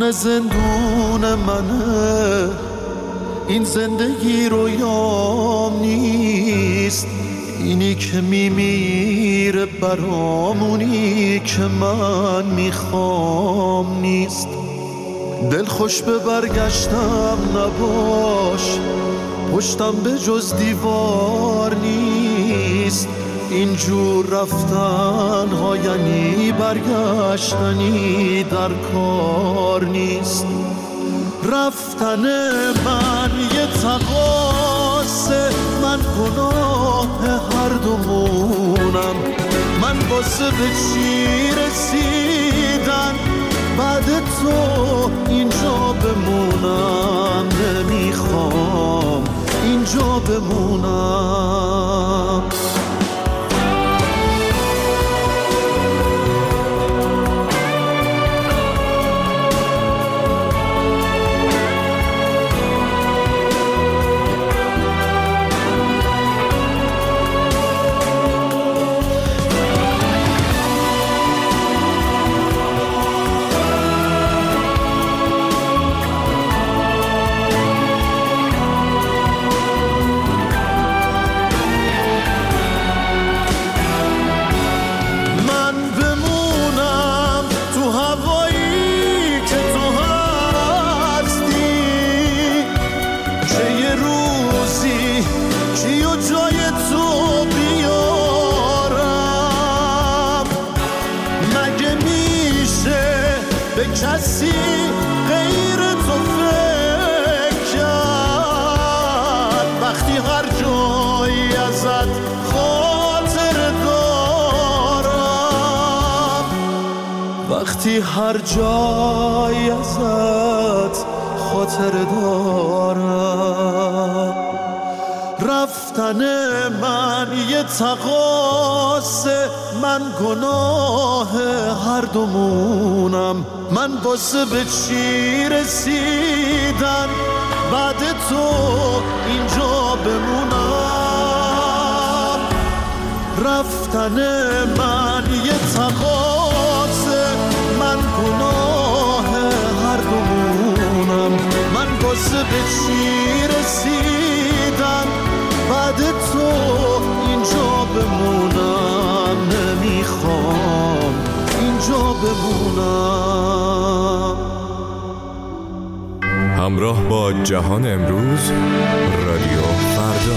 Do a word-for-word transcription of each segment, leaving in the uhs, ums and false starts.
همه زندون منه، این زندگی رویام نیست، اینی که میمیره برامونی که من میخوام نیست. دل خوش به برگشتم نباش، پشتم به جز دیوار نیست، اینجور رفتن ها یعنی برگشتنی در کار نیست. رفتن من یه تقاصه، من گناه هر دومونم، من واسه به چی رسیدن بعد تو اینجا بمونم، نمیخوام اینجا بمونم. کسی غیر تو فکر کرد وقتی هر جایی ازت خاطر دارم، وقتی هر جایی ازت خاطر دارم. رفتن من یه تقاصه، من گناه هر دومونم، من واسه به چی رسیدن بعد تو اینجا بمونم. رفتن من یه تقاصه، من گناه هر دومونم، من واسه به چی رسیدن بعد تو اینجا بمونم، نمیخوام اینجا بمونم. همراه با جهان امروز، رادیو فردا.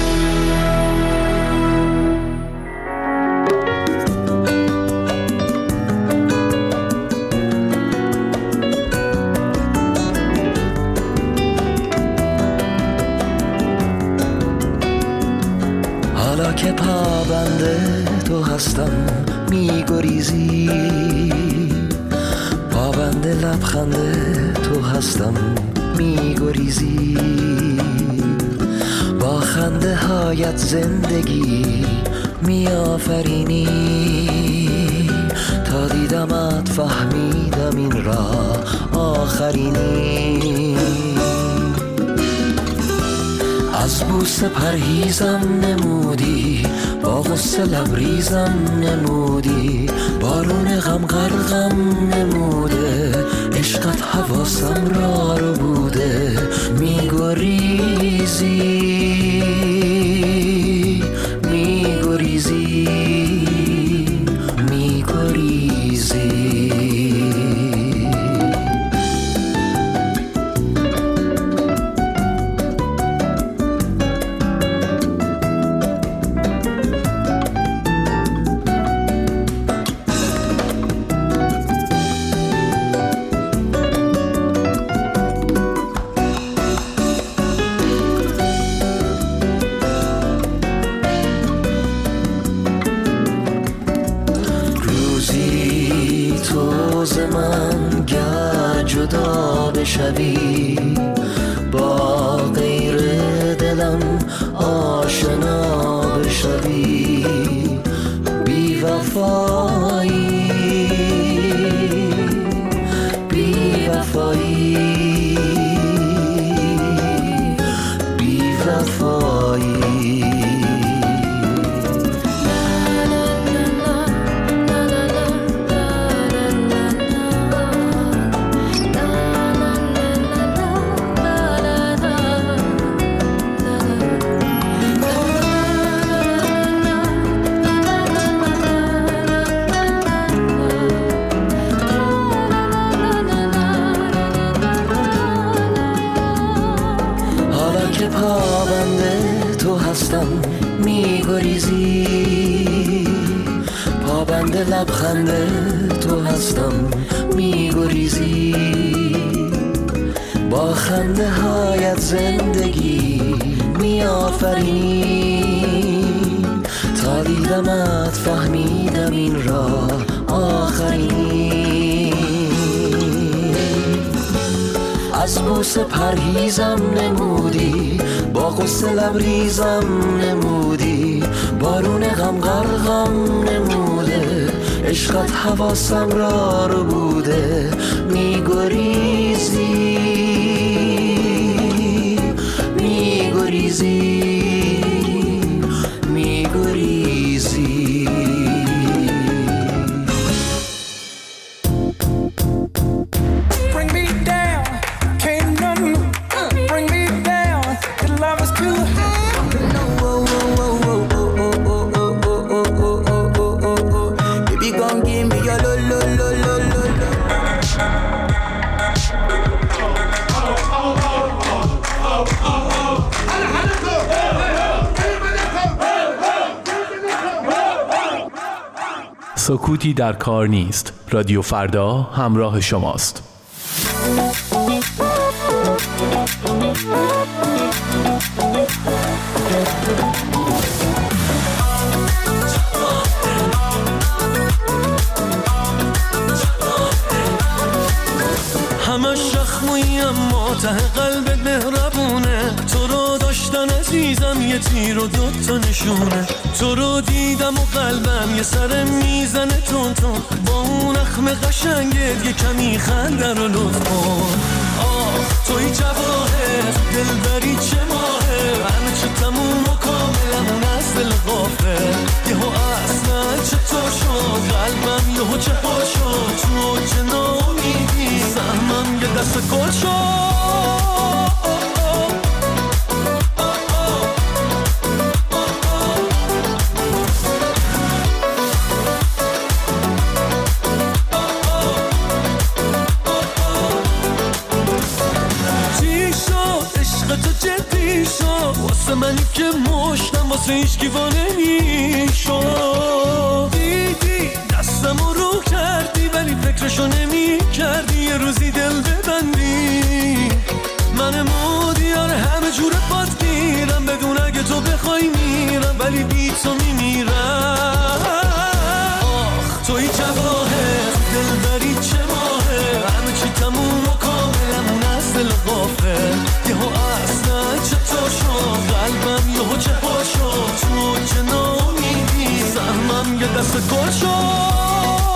حالا که پابنده تو هستم میگریزی، پابنده لبخنده تو هستم میگریزی، با خنده هایت زندگی میآفرینی، تا دیدمت فهمیدم این راه آخرینی. از بوسه پرهیزم نمودی، با غصه لبریزم نمودی، بارون غم غرقم نموده، عشقت حواسم را رو بوده، میگریزی میگریزی میگریزی. بشوی با غیر دلم آشنا بشوی، بی وفایی بی وفایی بی وفایی. La پابنده تو هستم میگریزی، پابنده لبخنده تو هستم میگریزی، با خنده هایت زندگی میآفرینی، تا دیدمت فهمیدم این راه آخرین. از بوسه پرهیزم نمودی، با غصه لبریزم نمودی، بارون غم غرقم نموده، عشقت حواسم را رو بوده، میگریزی میگریزی میگریزی. سکوتی در کار نیست. رادیو فردا همراه شماست. همه شخموی اما ته قلبت مهربونه، تو رو داشتن عزیزم یه تیر و دوتا نشونه، تو رو دیدم و قلبم یه سر میزنه تون تون، با اون اخم قشنگت یه کمی خنده رو لطف کن. آه توی جواهر دلبری چه ماهه، همه چه تموم و کاملمون از دل غافل، یهو اصلا چطور شد قلبم یهو چه ها شد، تو چه نامیدی سهمم یه دست گل شد. واسه منی که مشتم واسه هیچ کیوانه میشو، دیدی دستمو رو کردی ولی فکرشو نمی کردی یه روزی دل ببندی، من مودیار همه جور باد میرم بدون اگه تو بخوای میرم ولی بی تو میمیرم. آخ توی جواهر دلبری چه ماهه، همه چی تموم و کاملمون از دل غافل، یهو اصلا چطور شد قلبم یهو چه ها شد، تو چه نامیدی سهمم یه دست گل شد.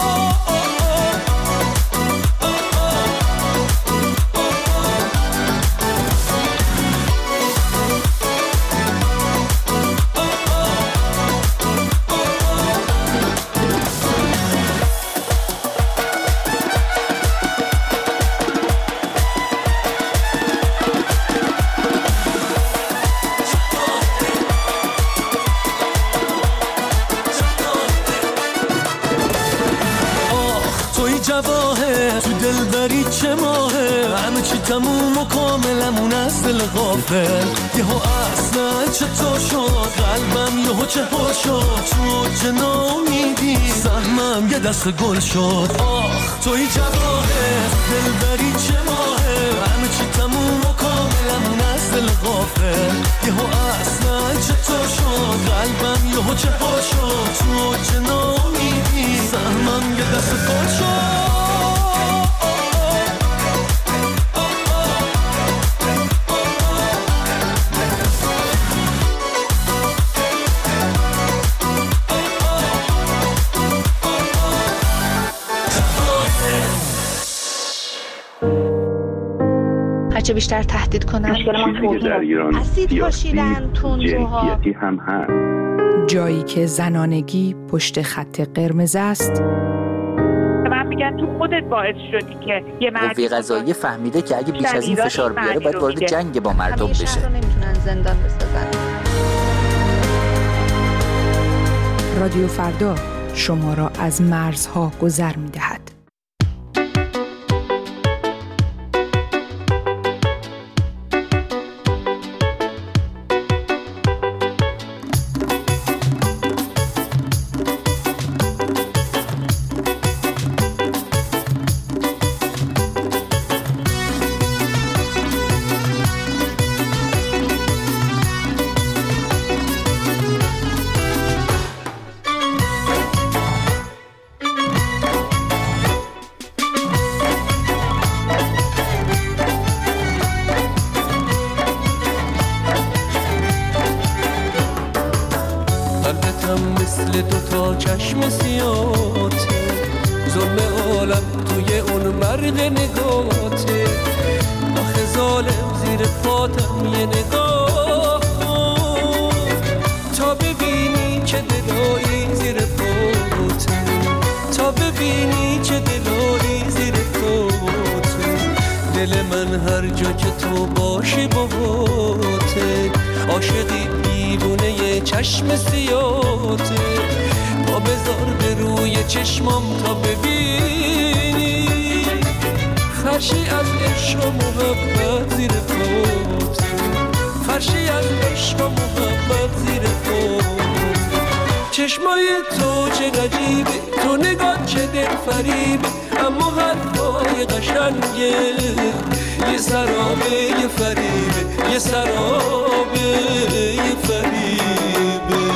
تو دلبری چه ماهه، همه چی تموم و کاملمون از دل غافل، یهو اصلا چطور شد قلبم یهو چه ها شد، تو چه نامیدی سهمم یه دست گل شد. آخ توی جواهر دلبری چه ماهه، همه چی تموم و کاملمون از دل غافل، یهو اصلا چطور شد قلبم یهو چه ها شد، تو چه نامیدی سهمم یه دست گل شد. هرچه بیشتر تهدید کنن چیزی که در ایران اسید پاشیدن تندروها جنسیتی هم هست. جایی که زنانگی پشت خط قرمز است. من میگن تو خودت باعث شدی که یه مرد قوه قضاییه فهمیده که اگه بیش از این فشار بیاره باید وارد جنگ با مردم بشه. همیشه رو نمیتونن زندان بسازن. رادیو فردا شما را از مرزها گذر می‌دهد. مثل دوتا چشم سیاته، ظلم عالم توی اون مرد نگاته. آخه ظالم زیر پاتم یه نگاه تا ببینی چه دلایی زیر پاته، تا ببینی چه دلایی زیر پاته. دل من هر جا که تو باشی باهاته، عاشقی دیوونه یه چشم سیاته. پا بذار به روی چشمام تا ببینی فرشی از عشق و محبت زیر پاته، فرشی از عشق و محبت زیر پاته. چشمای تو چه عجیبه، تو نگاه چه دل فریبه، اما حرفای قشنگه یه سرابه یه فریبه، یه سرابه یه فریبه.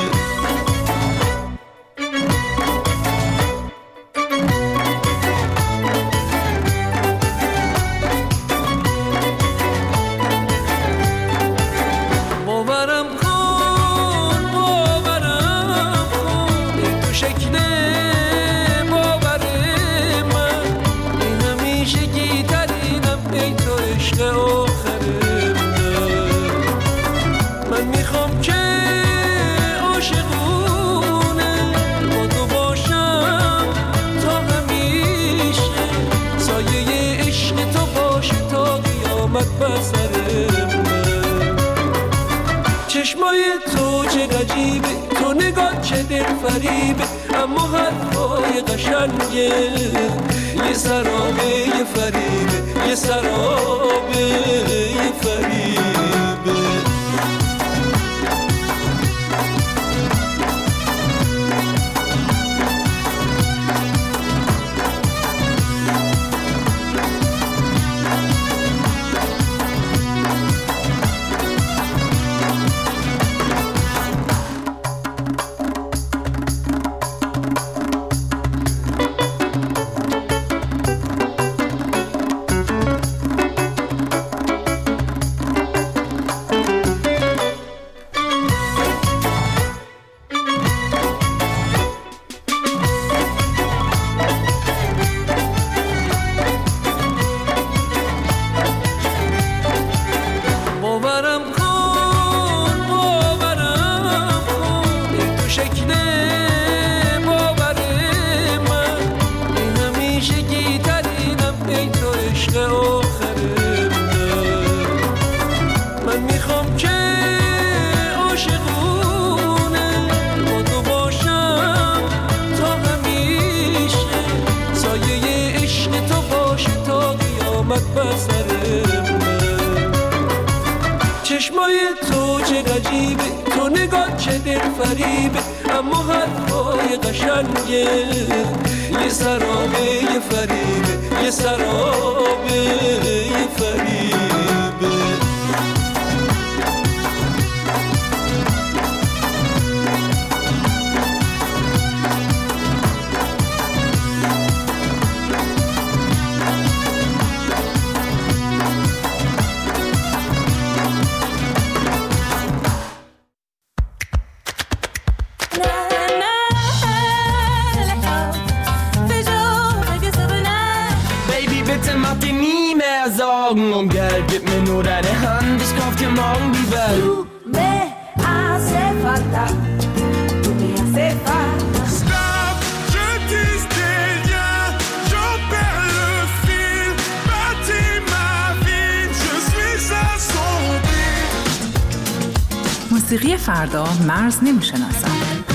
چشمای تو چه عجیبه، تو نگاه چه دل فریبه، اما حرفای قشنگه یه سرابه یه فریبه، یه سرابه یه فریبه. چشمای تو چه عجیبه، تو نگاه چه دل فریبه، اما حرفای قشنگه یه سرابه یه فریبه، یه سرابه یه فریبه. Um Geld, gib mir nur deine Hand, ich kauf dir morgen die Welt. Du me hace falta, tu me hace falta. Stop, je tisse des liens, j'en perds le fil. Bâtis ma vie, je suis assombri. موسیقی فردا مرز نمیشناسد.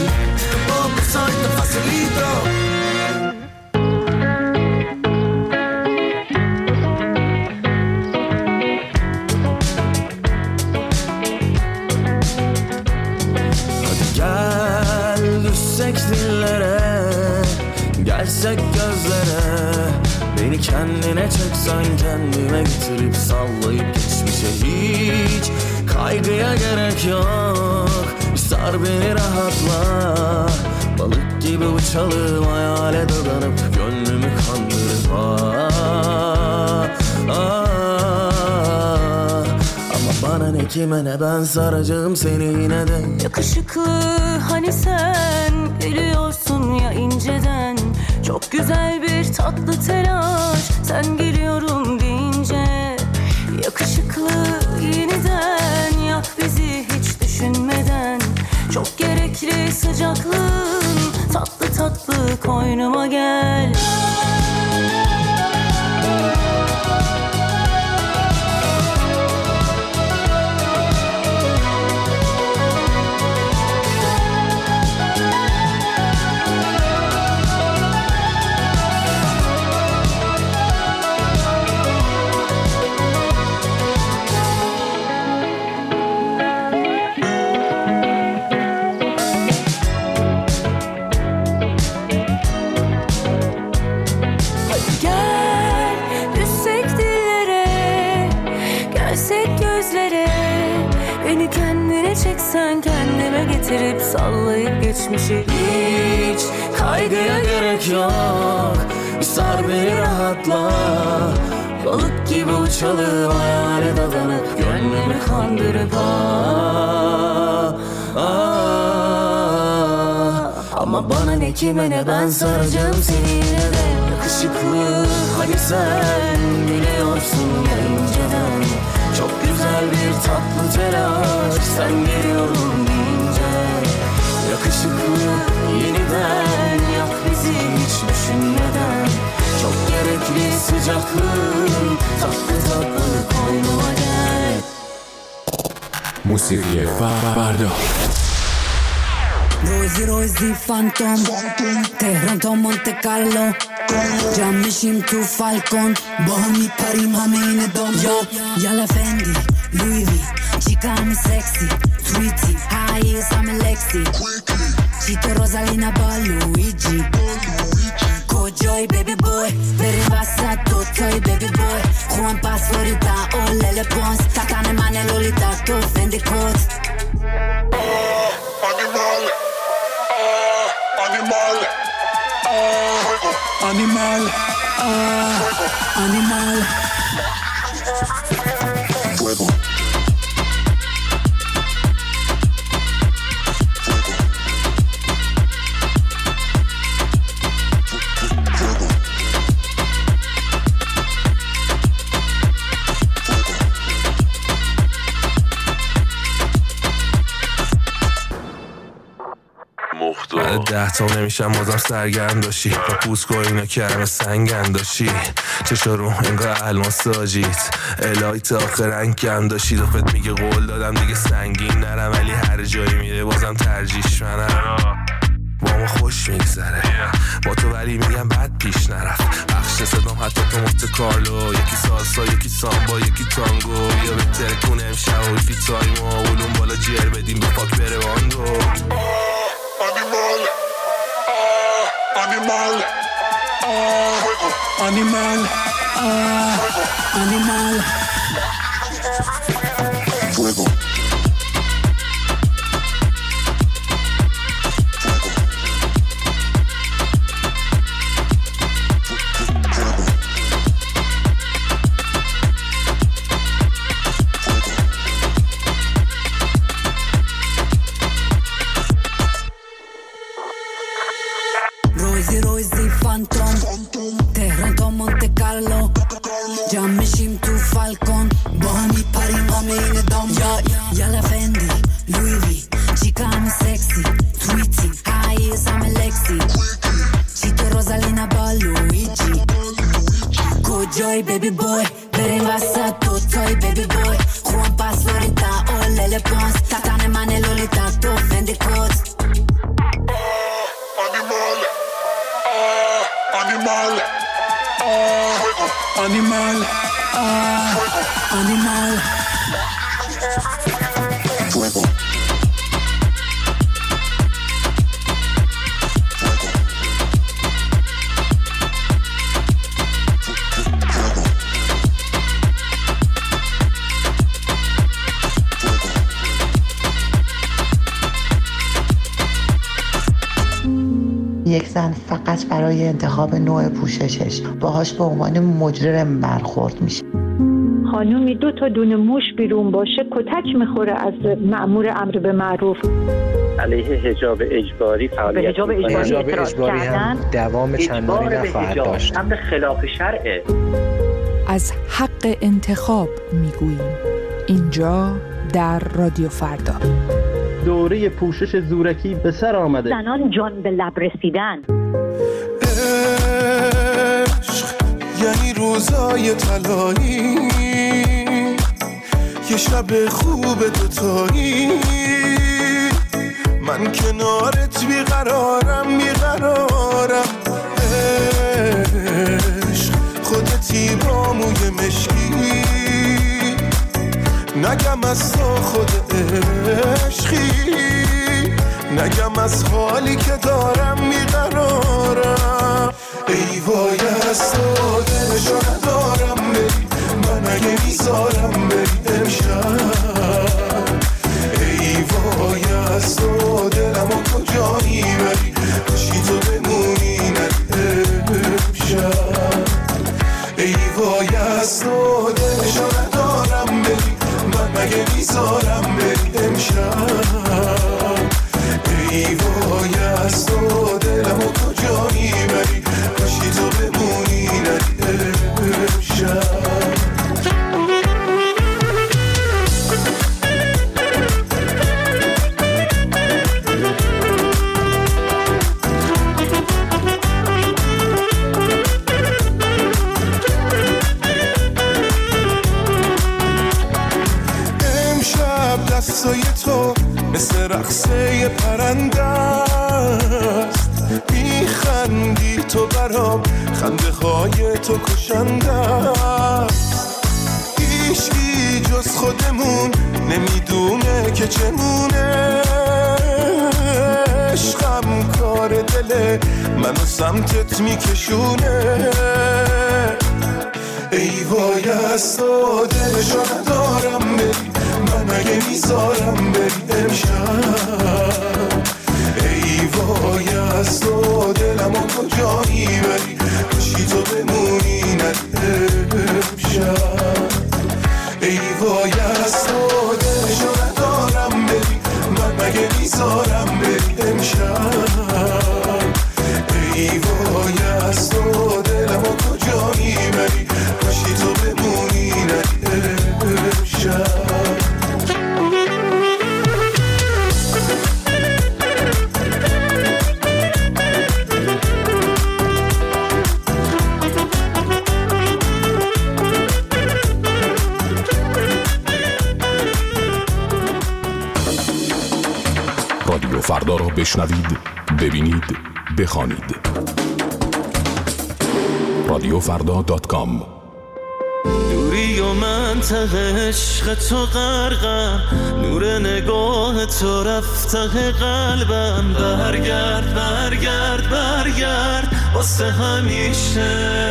Gelsek gözlere, beni kendine çeksen, kendime getirip sallayıp geçmişe hiç kaygıya gerek yok. Bir sar beni rahatla, balık gibi uçalım, hayale dadanıp gönlümü kandırıp ah, ah, ama bana ne kime ne, ben saracağım seni yine de. Yakışıklı hani sen geliyorsun ya inceden. Çok güzel bir tatlı telaş sen geliyorum deyince. Yakışıklı yeniden yak bizi hiç düşünmeden. Çok gerekli sıcaklığın tatlı tatlı koynuma gel. Çeksen kendime getirip sallayıp geçmişi. Hiç kaygıya gerek yok, bir sar beni rahatla. Balık gibi uçalım hayale dadanıp gönlümü kandırıp ah, ah. Ama bana ne kime ne, ben saracağım seni yine de. Yakışıklı hani sen biliyorsun ya inceden. Çok güzel bir tatlı telaş sen geliyorum deyince. Yakışıklı yeniden yak bizi hiç düşünmeden. Çok gerekli sıcaklığın tatlı tatlı koynuma gel. موسیقی فردا. روزی روزی فانتوم تهران تا مونت کارلو جمع میشیم تو فالکون با هم میپریم همه این دام. یا یالا فندی لوی وی چیکا همه سکسی تویتی هاییز همه لکسی چیتو روزالینا با لویجی کجای بیبی بوی بریم وسط دوتای بیبی بوی خوان پس فوریتا اولل پونس تکن من لولیتا تو فندی کت Animal, ah, animal, ah, animal, fuego. بعد ده تا نمیشم بازم سرگرم داشتی با پوست که اینا کرم سنگن داشتی چشا رو انگار الماس آجیت الهی تا آخر رنگم داشتی دفت میگه قول دادم دیگه سنگین نرم ولی هر جایی میره بازم ترجیش منم با ما خوش میگذره با تو ولی میگم بد پیش نرفت بخش صدام حتی تو مفت کارلو یکی سالسا یکی سامبا یکی تانگو یا بهتره کنه امشب و یکی تایمو اولون بالا جیر بدیم به پاک بره واندو Animal, ah, animal, ah, fuego. Animal, ah, animal, fuego. روزی روزی فانتوم تهران تا مونت کارلو جمع میشیم تو فالکون با هم میپریم همه این دام. یا یالا فندی لوی وی چیکا همه سکسی تویتی هاییز همه لکسی چیتو روزالینا با لویجی کجای بیبی بوی بریم وسط دوتای بیبی بوی خوان پس فوریتا اولل پونس تکن من لولیتا تو فندی کت Animal, ah, fuego. Animal, ah, animal, fuego. یک زن فقط برای انتخاب نوع پوششش باهاش به عنوان مجرم برخورد میشه. خانومی دو تا دونه موش بیرون باشه کتک میخوره از مأمور امر به معروف. علیه حجاب اجباری فعالیت حجاب اجباری, حجاب اجباری هم دوام چندانی نخواهد داشت. امر خلاف شرعه. از حق انتخاب میگوییم اینجا در رادیو فردا. دوره پوشش زورکی به سر آمده. زنان جان به لب رسیدن. عشق یعنی روزای طلایی، یه شب خوب دوتایی، من کنارت بیقرارم بیقرارم. عشق خودتی با موی مشکی، نگم از تو خود عشقی، نگم از حالی که دارم میقرارم. ای وای از تو دلشو ندارم بری، من اگه میذارم بری امشب. ای وای از تو دلمو کجا میبری، کاشی تو بمونی نری امشب. ای وای از تو دلشو ندارم بری، من مگه میذارم بری امشب. ای وای از تو دلمو کجا میبری، کاشی تو بمونی نری امشب. دستای تو مثل رقصه پرنده است، میخندی تو برام، خنده های تو کشنده است. هیچکی جز خودمون نمیدونه که چمونه، عشقم کار دله منو سمتت میکشونه. ای وای از تو دلشو ندارم بری، من اگه میذارم بری امشب. ای وای از تو دلمو کجا میبری، کاشی تو بمونی نری امشب. ای وای از تو دلشو ندارم بری، من اگه میذارم بری امشب. ای وای از تو دلمو کجا میبری، کاشی تو بمونی نری امشب. رادیو فردا را بشنوید، ببینید، بخوانید. رادیو فردا دات کام. دوری و منطقه عشق تو غرقم، نور نگاه تو رفته قلبم. برگرد برگرد برگرد واسه همیشه.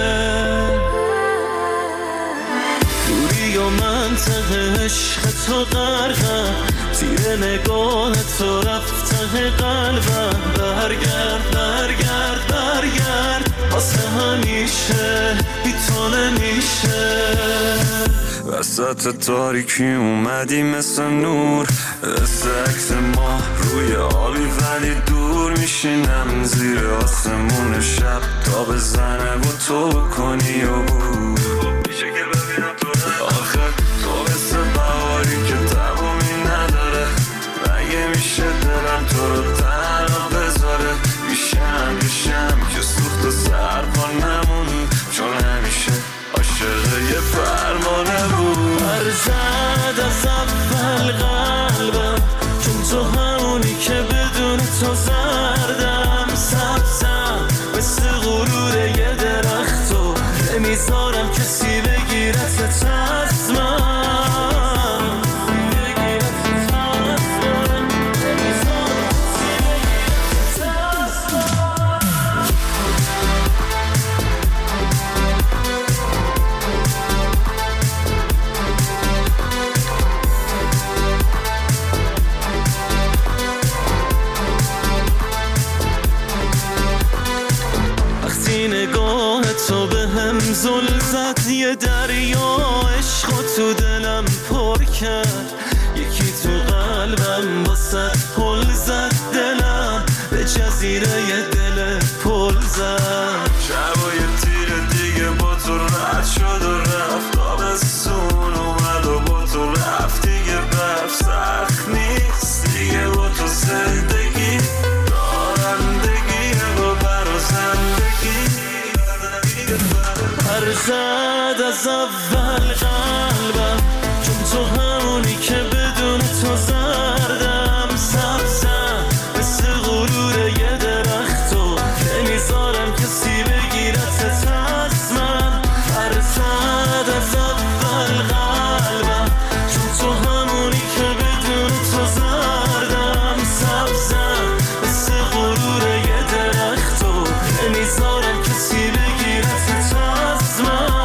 دوری و منطقه عشق تو غرقم، تیر نگاه تو رفته قلبم. برگرد برگرد برگرد واسه همیشه، بی تو نمیشه. وسط تاریکی اومدی مثل نور، مثل عکس ماه روی آبی ولی دور. میشینم زیر آسمون شب تا بزنه و تو کنی و بود. میشه که ببینم تو آخه تو مثل بهاری که تمومی نداره. مگه میشه دلم تو رو تنها بذاره؟ میشم میشم که سوخت و سرپا نمون، چون همیشه عاشق یه فرمانه بود. برزد از اول قلبم، چون تو همونی که بدون تو زردم. سبزم مثل غرور یه درخت و نمیذارم کسی بگیرت از من. نگاه تو به هم زل زد، یه دریا کرد، یکی تو قلبم واسه پل زد، دلم به جزیره ی دل پل زد. شبای تیر دیگه با تو رد شد و رفت، آبستون اومد و با تو رفت دیگه، برف سخت نیست دیگه با تو زندگی، رانندگیه و برا زندگی. پر زد از اول قلبم، چون تو همونی که بدون تو زردم، سبزم مثل غرور یه درخت و نمیذارم کسی بگیرتت از من. پر زد از اول قلبم، چون تو همونی که بدون تو زردم، سبزم مثل غرور یه درخت و نمیذارم کسی بگیرتت از من.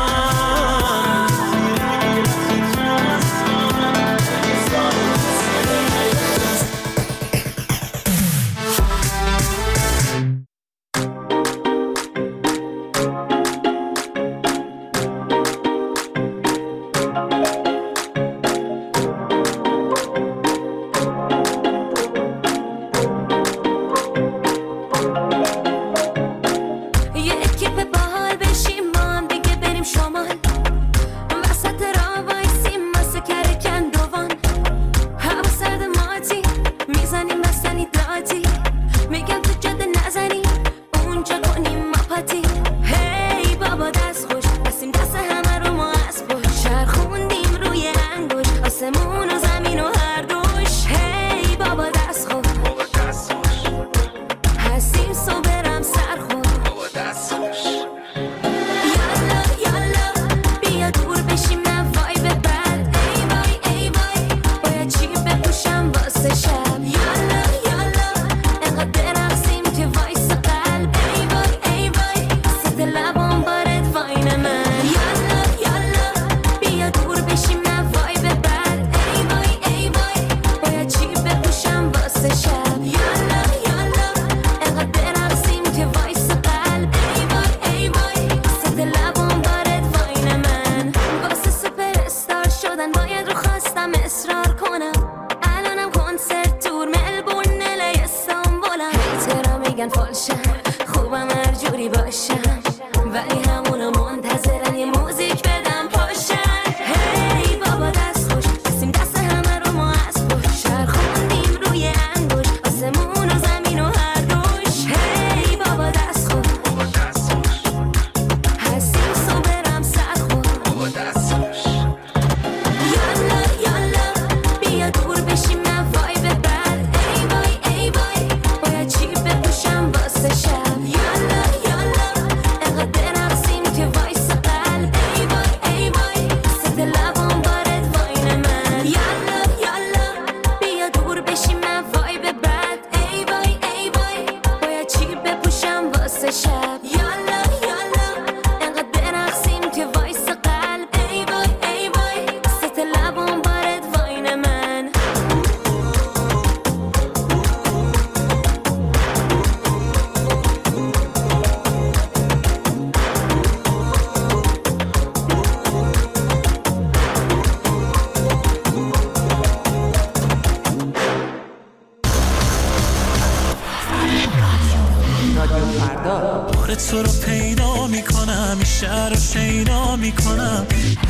تو رو پیدا میکنم، این شهر رو شیدا میکنم.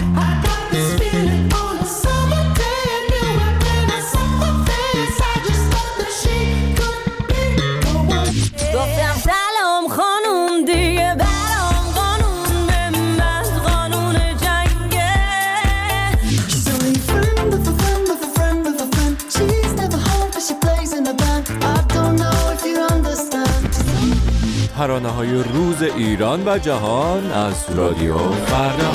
گفتم سلام خانوم دیگه برام قانون به من قانون جنگه. She's only a friend of a friend of a friend of a friend. She's never home but she plays in a band. I don't know if you understand. ترانه‌های روز ایران و جهان از رادیو فردا.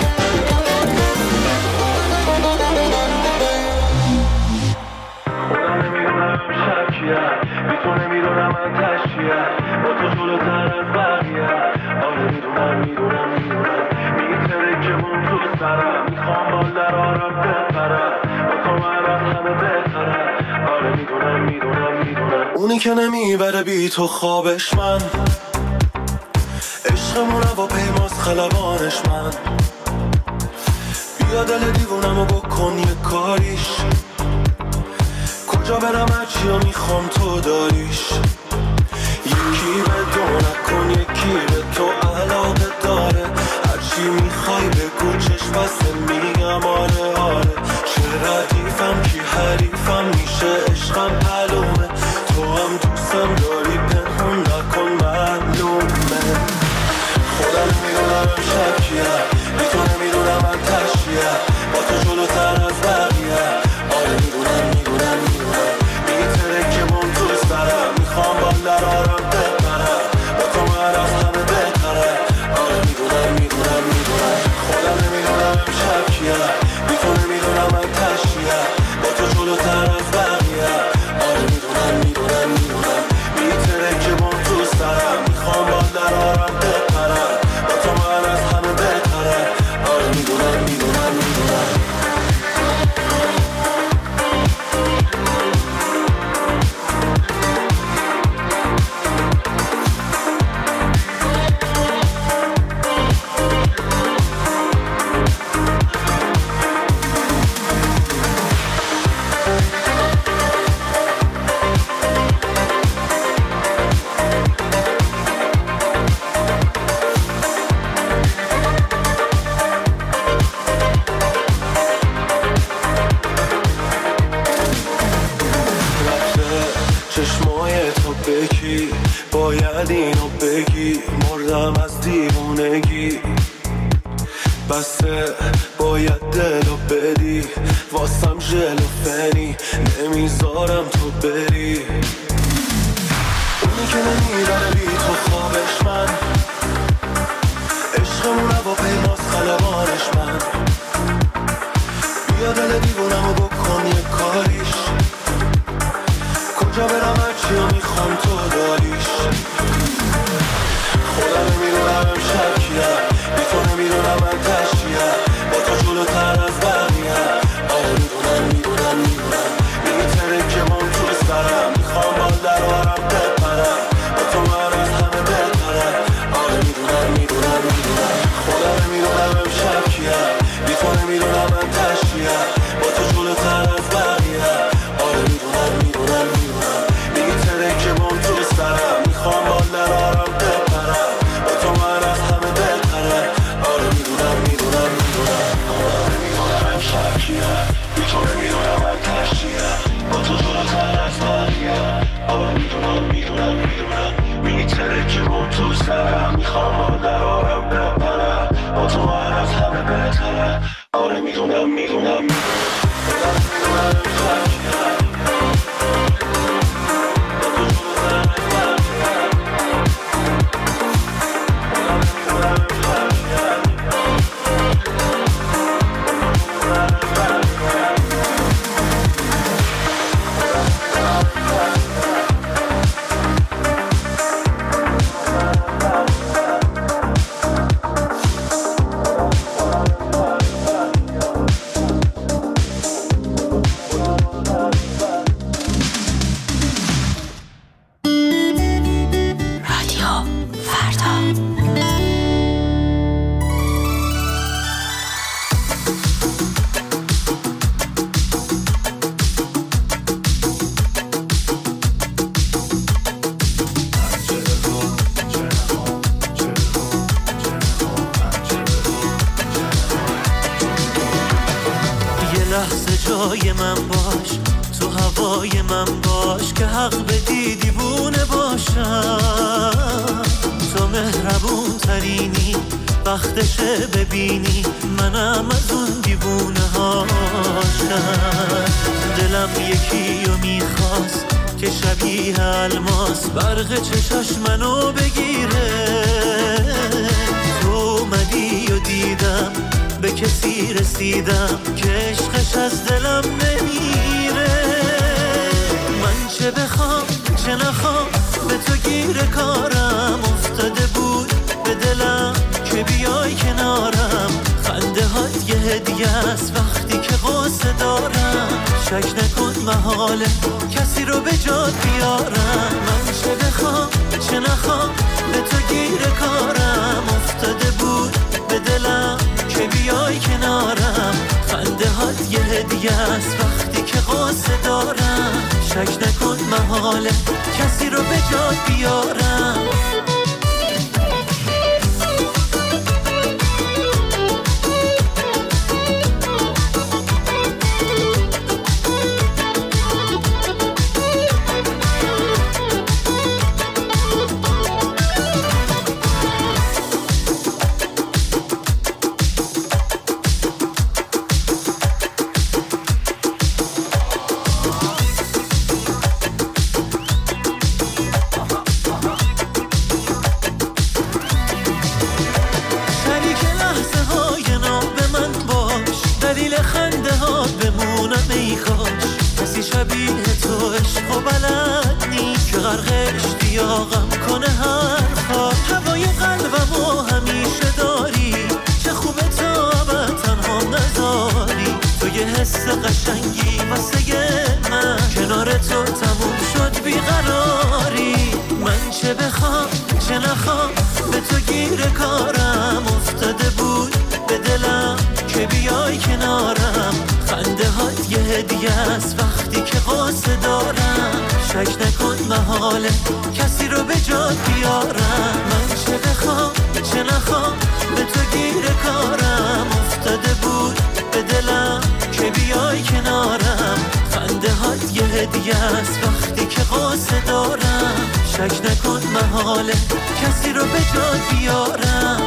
بی تو نمیدونم من تشکیه با تو جلوتر از بقیه. آره میدونم میدونم میدونم میتره که مون تو سرم. میخوام با درارم بپرم با تو من از همه بهترم. آره میدونم میدونم میدونم اونی که نمیبره بی تو خوابش من. عشقمون و پیماز خلبانش من. بیا دل دیوونمو بکن یه کاریش، کجا برم هرچیا میخوام تو داریش. یکی به دو نکن یکی به تو علاقه داره، هرچی میخوای بگو چشم بسته میگم آره آره. چه ردیفم کی حریفم میشه عشقم معلومه، تو هم دوستم داری پنهون نکن معلومه. خودم نمیدونم شکیه بی تو نمیدونم من تشیه، با تو جلوتر از بقیه. آره میدونم میدونم میدونم میتره که من تو سرم، میخوام با لرارم بپرم، با تو من از همه بهتره. آره میدونم میدونم میدونم خودم نمیدونم شکیه بی تو نمیدونم من تشیه، با تو جلوتر از بقیه. آره میدونم میدونم میدونم میتره که من تو سرم، میخوام با لرارم بپرم، با تو من از همه بهتره. آره میدونم میدونم میدونم چشمای تو بکی، باید اینو بگی مردم از دیوونگی. بسه باید دلو بدی واسم ژل و فنی، نمیذارم تو بری. اونی که نمیبره بی تو خوابش من، عشقمون با پیماز خلبانش من. بیا دل دیوونمو بکن یه کاریش، کجا برم هرچیا میخوام تو داریش. خودم نمیدونم شکیه بی تو نمیدونم من تشیه، با تو جلوتر از بقیه. آره میدونم میدونم میدونم میتره که من تو سرم، میخوام با لرارم بپرم، با تو من از همه بهتره. آره میدونم میدونم میدونم خودم نمیدونم شکیه بی تو نمیدونم من تشیه، با تو جلوتر از بقیه. آره میدونم میدونم میدونم میتره که من تو سرم، میخوام با لرارم بپرم، با تو من از همه بهتره. آره میدونم میدونم میدونم خودم نمیدونم شکیه بی تو نمیدونم من تشیه، با تو جلوتر از بقیه. آره میدونم میدونم میدونم میتره که من تو سرم، میخوام با لرارم بپرم، با تو من از همه بهتره. آره میدونم میدونم میدونم خودم نمیدونم شکیه جای من باش، تو هوای من باش، که حق بدی دیوونه باشم. تو مهربون ترینی، وقتشه ببینی منم از اون دیوونه هاشم. دلم یکی رو میخواست که شبیه الماس برق چشاش منو بگیره. تو اومدی و دیدم به کسی رسیدم که عشقش از دلم نمیره. من چه بخوام چه نخوام به تو گیر کارم افتاده بود به دلم که بیای کنارم. خنده هات یه هدیه است وقتی که قصه دارم. شک نکن محاله کسی رو به جات بیارم. من چه بخوام چه نخوام به تو گیر کارم افتاده بود به دلم که بیای کنارم. یه هدیه است وقتی که قصه دارم، شک نکن محاله کسی رو به جات بیارم. کسی رو به جات بیارم. من چه بخوام چه نخوام به تو گیر کارم، افتاده بود به دلم که بیای کنارم. خنده هات یه هدیه است وقتی که قصه دارم، شک نکن محاله کسی رو به جات بیارم.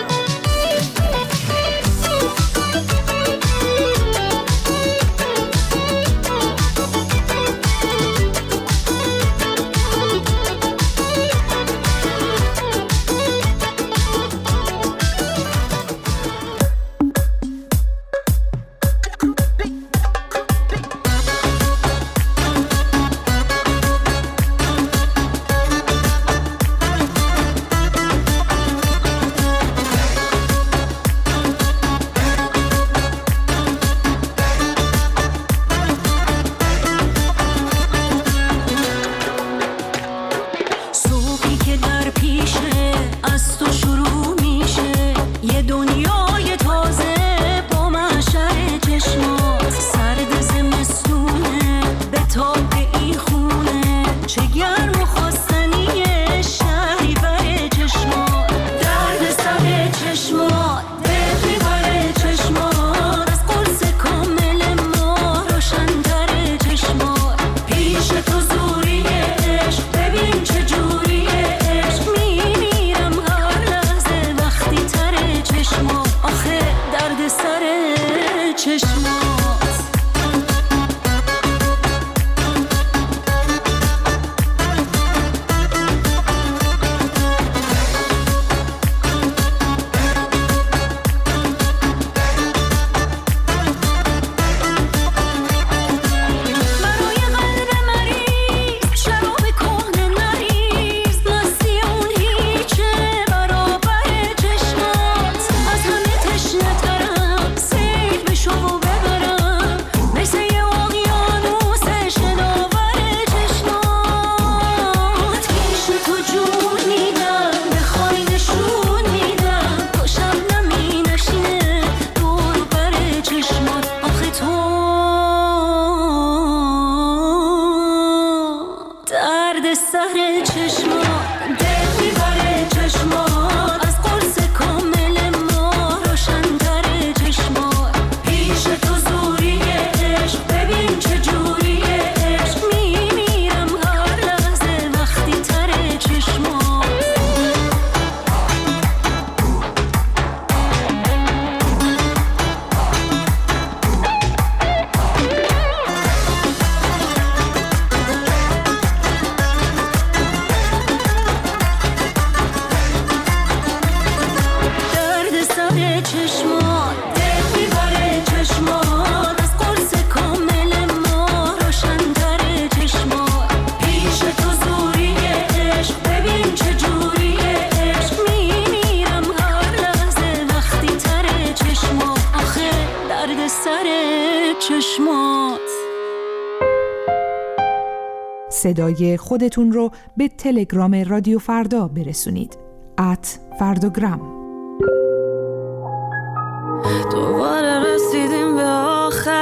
صدای خودتون رو به تلگرام رادیو فردا برسونید. ات فرداگرام. دوباره رسیدیم به آخر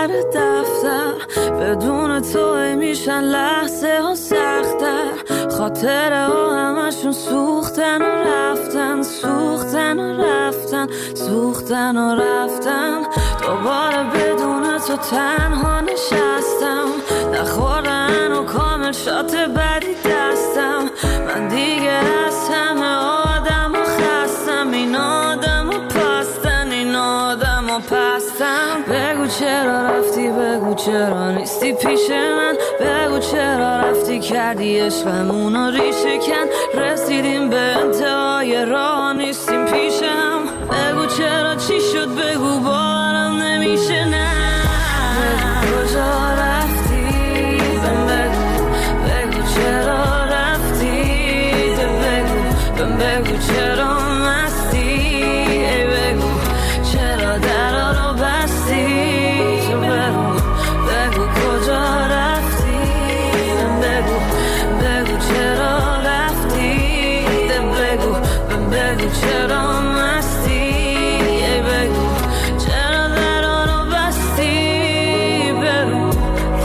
سر دفتر، بدون تو میشن لحظه ها سختر. خاطره ها همشون سوختن و رفتن، سوختن و رفتن، سوختن و رفتن. دوباره بدون تو تنها نشستم، نخوردن و کامل شات بدی دستم. من دیگه از همه آدم و خستم، این آدم و پستن، این آدم و پستم. بگو چرا رفتی، بگو چرا نیستی پیش من، بگو چرا رفتی کردی عشقمونو ریشه کن. رسیدیم به انتهای راه نیستیم پیشم، بگو چرا چی شد، بگو باورم نمیشه. نه بگو کجا رفتی، بهم بگو، بگو چرا رفتی، بگو، بگو چرا مستی، ای بگو چرا درا رو بستی. تو بگو، بگو کجا رفتی، بگو، بگو چرا رفتی، بگو، بگو چرا مستی، ای بگو چرا درا رو بستی. بگو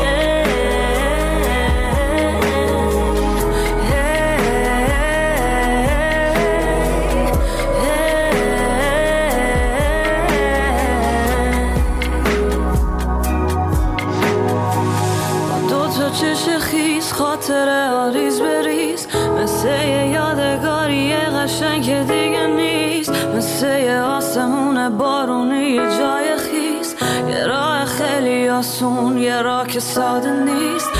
چش خیز، خاطره ها ریز بریز، مثل یه یادگاری قشنگ که دیگه نیست، مثل یه آسمون بارونی یه جای خیز، یه راه خیلی آسون، یه راه که ساده نیست.